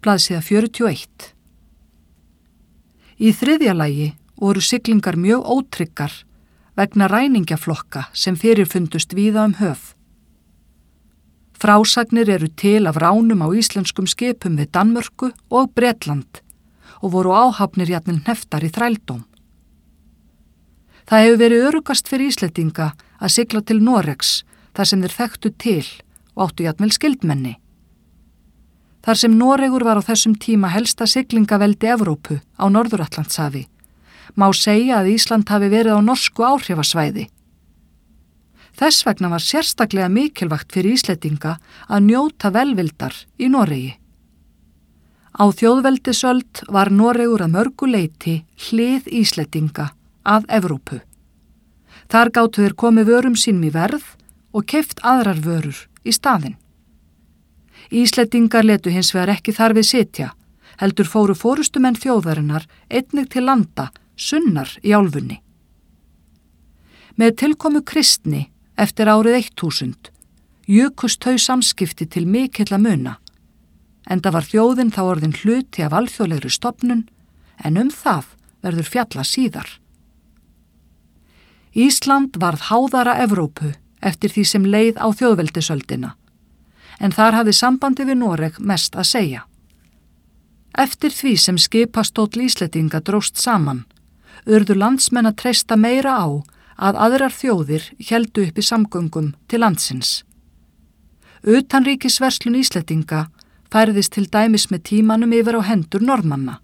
blaðsíða 41. Í þriðja lagi voru siglingar mjög ótryggar vegna ræningjaflokka sem fyrirfundust víða höf. Frásagnir eru til af ránum á íslenskum skipum við Danmörku og Bretland og voru áhafnir jafnvel hneftar í þrældóm. Það hefur verið öruggast fyrir Íslendinga að sigla til Noregs þar sem þeir þekktu til og áttu jafnvel skyldmenni. Þar sem Noregur var á þessum tíma helsta siglingaveldi Evrópu á Norður-Atlantshafi, má segja að Ísland hafi verið á norsku áhrifasvæði. Þess vegna var sérstaklega mikilvægt fyrir Íslendinga að njóta velvildar í Noregi. Á þjóðveldisöld var Noregur að mörgu leyti hlið Íslendinga að Evrópu. Þar gátu þeir komið vörum sínum í verð og keypt aðrar vörur í staðinn. Íslendingar letu hins vegar ekki þar við sitja, heldur fóru forystumenn þjóðarinnar einnig til landa sunnar í álfunni. Með tilkomu kristni eftir árið 1000 jukust þau samskipti til mikilla muna, enda var þjóðin þá orðin hluti af alþjóðlegri stofnun en það verður fjalla síðar. Ísland varð háðara Evrópu eftir því sem leið á þjóðveldisöldina, en þar hafði sambandi við Noreg mest að segja. Eftir því sem skipastóll Íslendinga dróst saman, urðu landsmenn að treysta meira á að aðrar þjóðir héldu uppi samgöngum til landsins. Utanríkisverslun Íslendinga færðist til dæmis með tímanum yfir á hendur Norðmanna.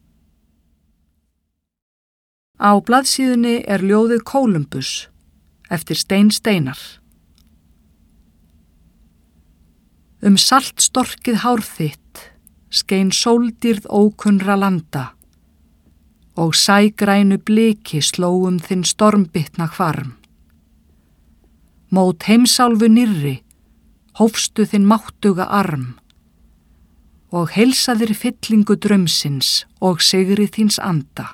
Á blaðsíðunni er ljóðið Kólumbus eftir Stein Steinar. Saltstorkið hár þitt skein sóldýrð ókunnra landa og sægrænu bliki sló þinn stormbitna hvarm. Mót heimsálfu nýrri hófstu þinn máttuga arm og heilsaðir fyllingu draumsins og sigri þíns anda.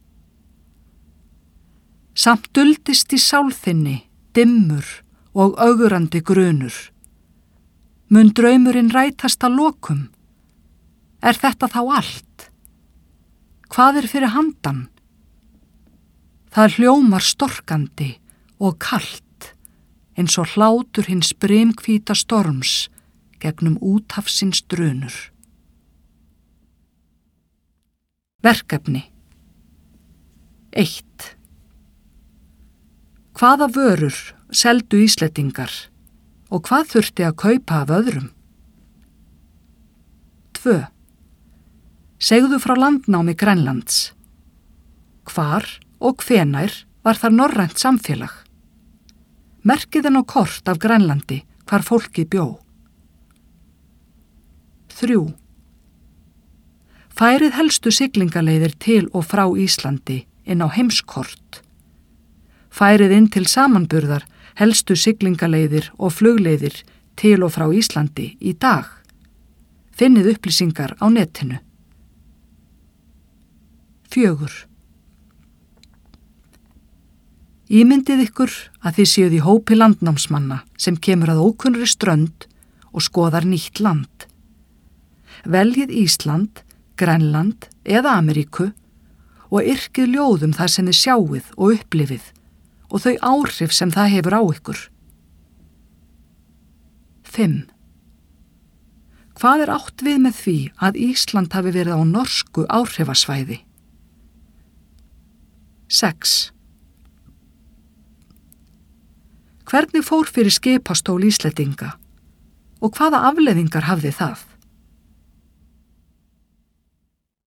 Samt duldist í sál þinni dimmur og ögrandi grunur. Mun draumurinn rætast að lokum? Er þetta þá allt? Hvað er fyrir handan? Það hljómar storkandi og kalt, eins og hlátur hins brimhvíta storms gegnum úthafsins drunur. Verkefni 1. Hvaða vörur seldu Íslendingar og hvað þurfti að kaupa af öðrum? 2. Segðu frá landnámi Grænlands. Hvar og hvenær var þar norrænt samfélag? Merkiðin á kort af Grænlandi hvar fólkið bjó. 3. Færið helstu siglingaleiðir til og frá Íslandi inn á heimskort. Færið inn til samanburðar helstu siglingaleiðir og flugleiðir til og frá Íslandi í dag. Finnið upplýsingar á netinu. 4. Ímyndið ykkur að þið séuð í hópi landnámsmanna sem kemur að ókunnri strönd og skoðar nýtt land. Veljið Ísland, Grænland eða Ameríku og yrkið ljóðum þar sem þið sjáið og upplifið og þau áhrif sem það hefur á ykkur. 5. Hvað er átt við með því að Ísland hafi verið á norsku áhrifasvæði? 6. Hvernig fór fyrir skipastól Íslendinga og hvaða afleiðingar hafði það?